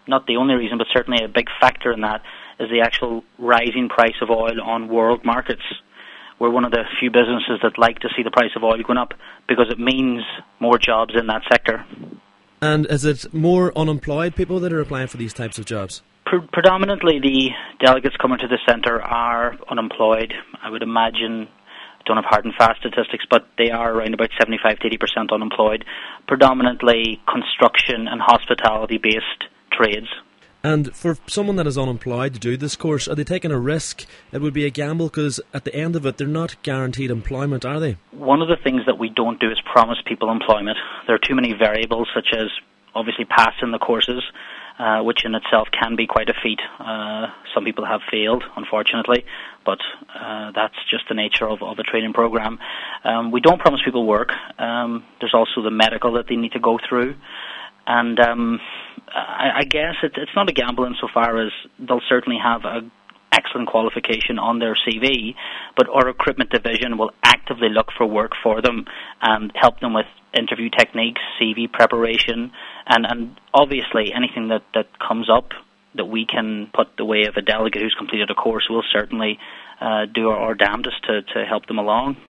not the only reason, but certainly a big factor in that, is the actual rising price of oil on world markets. We're one of the few businesses that like to see the price of oil going up because it means more jobs in that sector. And is it more unemployed people that are applying for these types of jobs? Predominantly the delegates coming to the centre are unemployed. I would imagine, I don't have hard and fast statistics, but they are around about 75 to 80% unemployed. Predominantly construction and hospitality-based trades. And for someone that is unemployed to do this course, are they taking a risk? It would be a gamble because at the end of it, they're not guaranteed employment, are they? One of the things that we don't do is promise people employment. There are too many variables, such as obviously passing the courses, which in itself can be quite a feat. Some people have failed, unfortunately, but that's just the nature of a training program. We don't promise people work. There's also the medical that they need to go through. And I guess it's not a gamble insofar as they'll certainly have an excellent qualification on their CV, but our recruitment division will actively look for work for them and help them with interview techniques, CV preparation, and obviously anything that comes up that we can put the way of a delegate who's completed a course, we'll certainly do our damnedest to help them along.